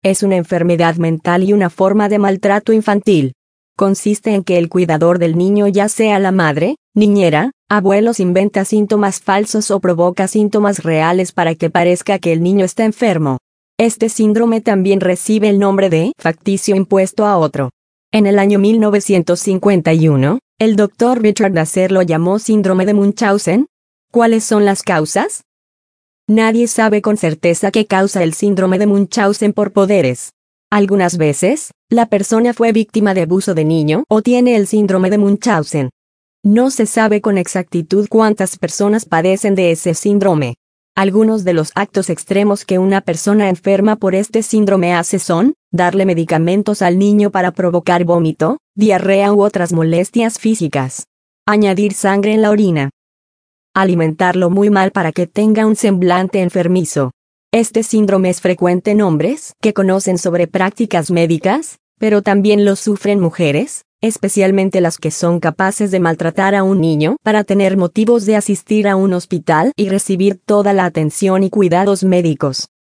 Es una enfermedad mental y una forma de maltrato infantil. Consiste en que el cuidador del niño, ya sea la madre, niñera, abuelos, inventa síntomas falsos o provoca síntomas reales para que parezca que el niño está enfermo. Este síndrome también recibe el nombre de facticio impuesto a otro. En el año 1951, el Dr. Richard Nasser lo llamó síndrome de Munchausen. ¿Cuáles son las causas? Nadie sabe con certeza qué causa el síndrome de Munchausen por poderes. Algunas veces, la persona fue víctima de abuso de niño o tiene el síndrome de Munchausen. No se sabe con exactitud cuántas personas padecen de ese síndrome. Algunos de los actos extremos que una persona enferma por este síndrome hace son darle medicamentos al niño para provocar vómito, diarrea u otras molestias físicas. Añadir sangre en la orina. Alimentarlo muy mal para que tenga un semblante enfermizo. Este síndrome es frecuente en hombres que conocen sobre prácticas médicas, pero también lo sufren mujeres, especialmente las que son capaces de maltratar a un niño para tener motivos de asistir a un hospital y recibir toda la atención y cuidados médicos.